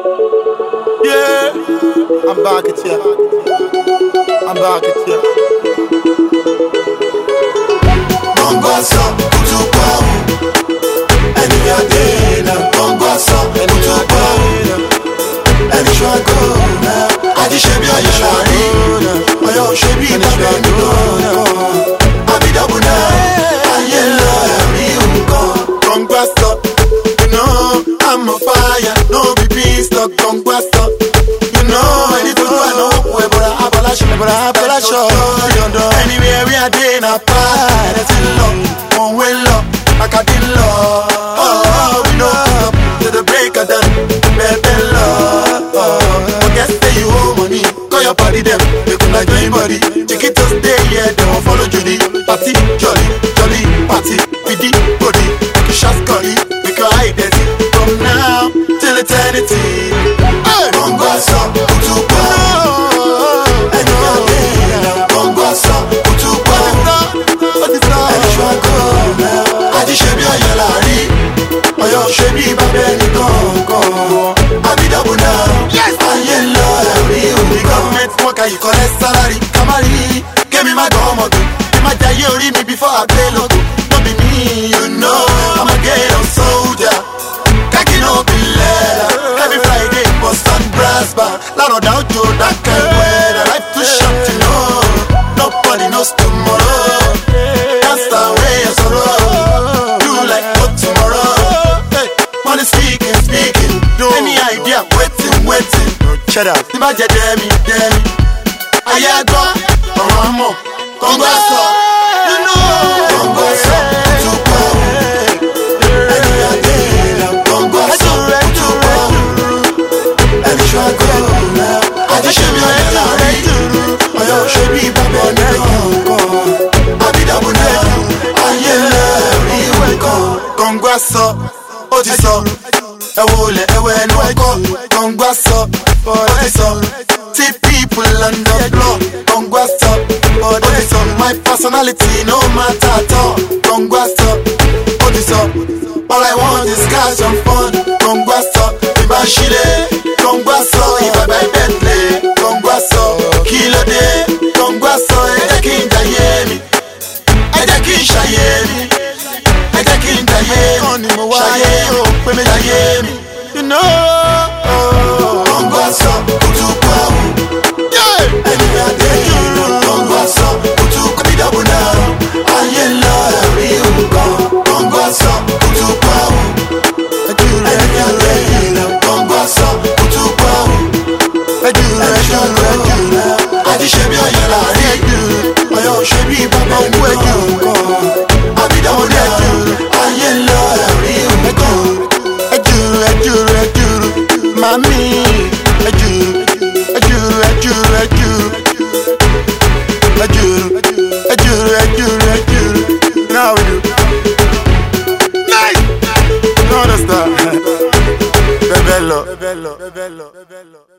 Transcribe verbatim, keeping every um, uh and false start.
Yeah, I'm back at ya. I'm back at ya. Bongwaso, kutupa Eni ya dena Bongwaso, kutupa Eni shwago Adi shebi ayo shari Ayo shebi babe niko Abidabuna Aye love you Bongwaso, you know I'm on fire. No be peace, talk Bongwaso. You know I need to do I know where but I abalash, but I abalash. Anywhere we are doing a part, that's in love, one way love, I got in love. Oh, we know up to the break of dawn, baby love. Oh, guess say you owe money, call your body them, they could not join body. Check it to stay here, don't follow Judy. Party, jolly, jolly, party, with the body, make you shots curry, make your eye dirty. From now till eternity. Hey, Bongwaso, kutupa Eni ya dena Bongwaso, kutupa Eni shwago Adi shebi ayo lari Ayo shebi babe niko Abidabuna Aye love you the government worker, you collect salary. Kamari, give me my gomoto. Give my jaye ori me before I pay logo. Don't be me, you know I'm a ghetto soldier. Kaki no be leather. Every Friday, bust on brass bar. Lot of doubt you, that kind of weather. Life too short to know. Nobody knows tomorrow. That's the way you sorrow. You like what tomorrow? Hey, money speaking, speaking. Any idea? Waiting, waiting. Shut up. The magic, Demi, Demi. Ayago, Oramo, Bongwaso. You know, Bongwaso, kutupa Eni ya dena Bongwaso, kutupa Eni shwago Adi shebi ayo lari Ayo shebi babe niko Abidabuna Aye love you Bongwaso, Odiso. Ewole, ewe nuoko. Bongwaso, Odiso. See people on the block. Bongwaso, Odiso. My personality, no matter at all. Bongwaso, Odiso. All I want is cash and fun. Bongwaso, Ibashile. Bongwaso, if I buy Bentley. Bongwaso, Kilo Day. Bongwaso, Edekin Jayemi. Edekin Shayemi. Edekin Jayemi. Shayemi, Shayemi. You know. Bongwaso, kutupa Eni ya dena Bongwaso, kutupa Abidabuna Aye love you Bongwaso, kutupa Eni ya dena Bongwaso, kutupa Eni shwago Adi shebi ayo lari Ayo shebi babe niko Abidabuna Aye love you Ejuru, ejuru, ejuru, mami. Ejuru, ejuru, ejuru, ejuru, ejuru, ejuru, ejuru, ejuru. Now we do. Nice. You understand? Bebello, bebello, bebello, bebello.